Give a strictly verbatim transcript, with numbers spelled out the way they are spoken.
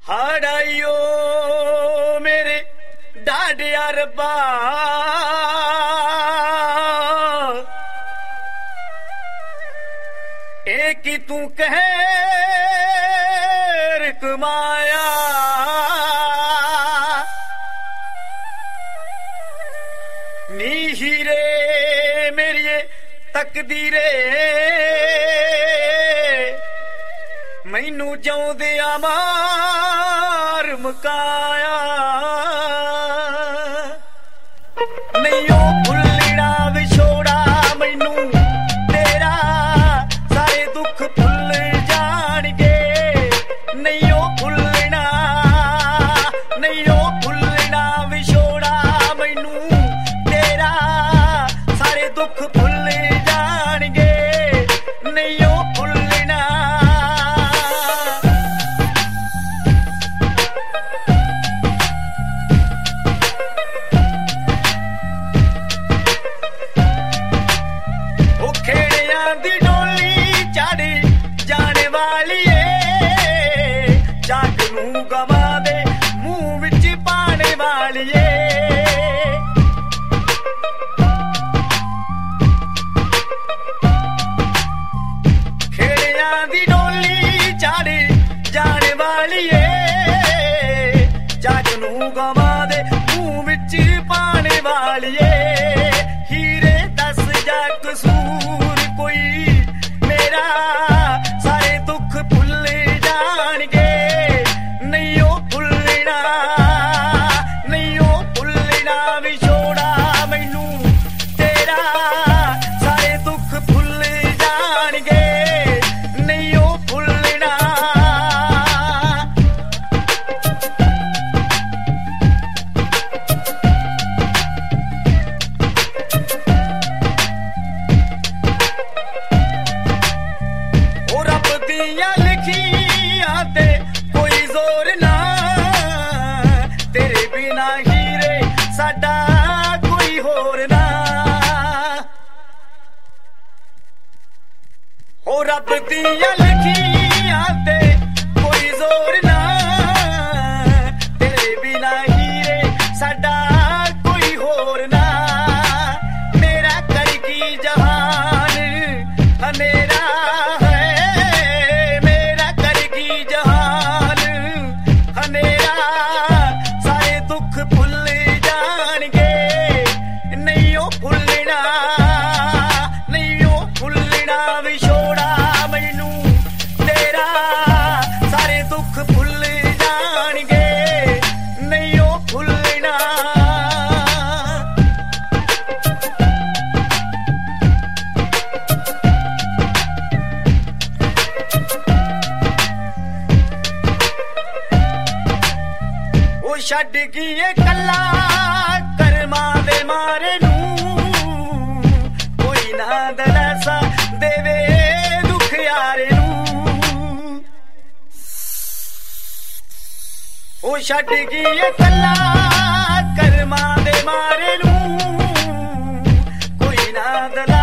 ਹਾੜਾਈਓ ਮੇਰੇ ਡਾਢਿਆ ਰੱਬਾ ਇਹ ਕੀ ਤੂੰ ਕਹਿਰ ਕਮਾਇਆ ਨੀ ਹੀਰੇ ਮੇਰੀਏ ਤਕਦੀਰੇ ਮੈਨੂੰ ਜਿਉਂਦਿਆਂ ਮਾਰ ਮੁਕਾਇਆ ਨਹੀਂ ਉਹ ਭੁੱਲਣਾ ਵਿਛੋੜਾ ਮੈਨੂੰ ਤੇਰਾ ਸਾਰੇ ਦੁੱਖ ਭੁੱਲ ਜਾਣਗੇ ਨਹੀਂ ਉਹ ਭੁੱਲਣਾ ਨਹੀਂ ਉਹ ਭੁੱਲਣਾ ਵਿਛੋੜਾ ਮੈਨੂੰ ਤੇਰਾ ਸਾਰੇ ਦੁੱਖ ਭੁੱਲ ਜਾਣਗੇ ਨਹੀਂ ਉਹ ਭੁੱਲਣਾ ਦੀ ਡੋਲੀ ਚੜ ਜਾਣ ਵਾਲੀ ਏ ਜੱਗ ਨੂੰ ਗਵਾ ਦੇ ਮੂੰਹ ਵਿੱਚ ਪਾਣੇ ਵਾਲੀ ਏ ਖੇੜਿਆਂ ਦੀ ਡੋਲੀ ਚੜ ਜਾਣ ਵਾਲੀ ਏ ਜੱਗ ਨੂੰ ਗਵਾ ਦੇ ਮੂੰਹ ਵਿੱਚ ਪਾਣੇ ਵਾਲੀ ਏ ਹੀਰੇ ਦੱਸ ਜਾ ਕਸੂਰ ਕੋਈ ਮੇਰਾ ਸਾਰੇ ਦੁੱਖ ਭੁੱਲ ਜਾਣਗੇ ਨਹੀਂ ਉਹ ਭੁੱਲਣਾ ਨਹੀਂ ਉਹ ਭੁੱਲਣਾ ਵਿਛੋੜਾ ਮੈਨੂੰ ਤੇਰਾ ਸਾਰੇ ਦੁੱਖ ਭੁੱਲ ਜਾਣਗੇ ਨਹੀਂ ਉਹ ਭੁੱਲਣਾ ਦੀਆਂ ਲਿਖੀਆਂ ਤੇ ਕੋਈ ਜ਼ੋਰ ਨਾ ਤੇਰੇ ਬਿਨਾ ਹੀਰੇ ਸਾਡਾ ਕੋਈ ਹੋਰ ਨਾ ਹੋ ਰੱਬ ਦੀਆਂ ਲਿਖੀਆਂ ਤੇ ਕੋਈ ਜ਼ੋਰ ਨਾ ਤੇਰੇ ਬਿਨਾ ਹੀਰੇ ਸਾਡਾ ਕੋਈ ਹੋਰ ਨਾ ਮੇਰਾ ਕਰ ਕੀ ਜਹਾਨ ਹਨੇਰਾ ਵਿਛੋੜਾ ਮੈਨੂੰ ਤੇਰਾ ਸਾਰੇ ਦੁੱਖ ਭੁੱਲ ਜਾਣਗੇ ਨਹੀਂ ਉਹ ਭੁੱਲਣਾ ਉਹ ਛੱਡ ਗਈ ਕੱਲਾ ਕਰਮਾਂ ਦੇ ਮਾਰੇ ਨੂੰ ਕੋਈ ਨਾ ਦਲਾਸਾ ਦੇਵੇ ਦੁੱਖ ਯਾਰੇ ਨੂੰ ਉਹ ਛੱਡ ਗਈ ਕੱਲਾ ਕਰਮਾਂ ਦੇ ਮਾਰੇ ਨੂੰ ਕੋਈ ਨਾ ਦਲਾ